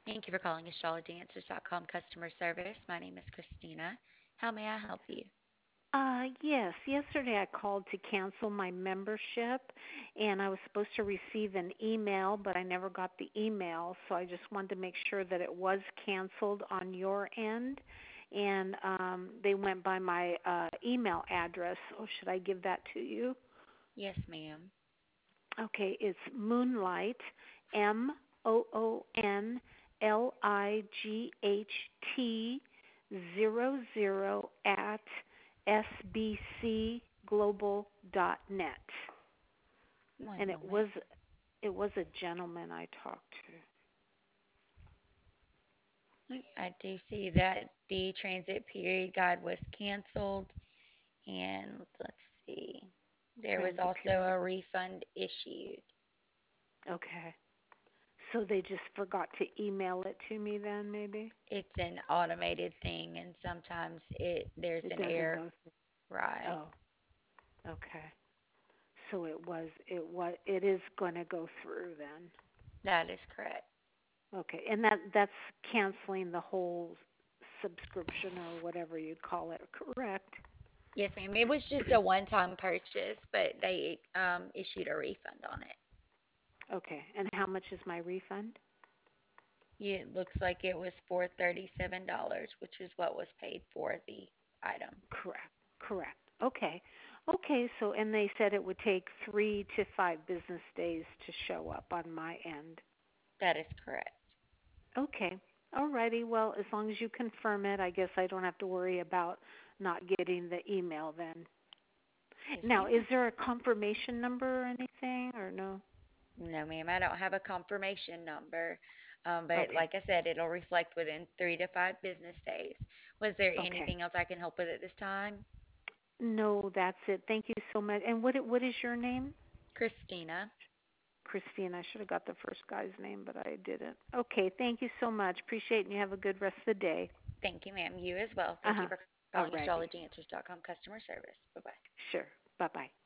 Thank you for calling astrologyanswers.com customer service. My name is Christina. How may I help you? Yes. Yesterday I called to cancel my membership, and I was supposed to receive an email, but I never got the email, so I just wanted to make sure that it was canceled on your end. And they went by my email address. Oh, should I give that to you? Yes, ma'am. Okay, it's Moonlight, Moonlight 00 at sbcglobal.net. One And moment. it was a gentleman I talked I do see that the transit period guide was canceled, and let's see. to. There was Transit also period. a refund issued. Okay. So they just forgot to email it to me then, maybe? It's an automated thing, and sometimes there's It an doesn't error. go through. Right. Oh, okay. So it is going to go through then. That is correct. Okay, and that's canceling the whole subscription or whatever you call it, correct? Yes, ma'am. It was just a one-time purchase, but they issued a refund on it. Okay, and how much is my refund? Yeah, it looks like it was for $37, which is what was paid for the item. Correct, correct. Okay, okay. So, and they said it would take 3 to 5 business days to show up on my end. That is correct. Okay, alrighty. Well, as long as you confirm it, I guess I don't have to worry about not getting the email then. Yes, Now, is ma'am. there a confirmation number or anything, or no? No, ma'am, I don't have a confirmation number. But Okay, like I said, it'll reflect within 3 to 5 business days. Was there okay. anything else I can help with at this time? No, that's it. Thank you so much. And what is your name? Christina. Christine. I should have got the first guy's name, but I didn't. Okay, thank you so much. Appreciate it, and you have a good rest of the day. Thank you, ma'am. You as well. Thank you Uh-huh. for calling Alrighty. astrologyanswers.com customer service. Bye bye. Sure. Bye-bye.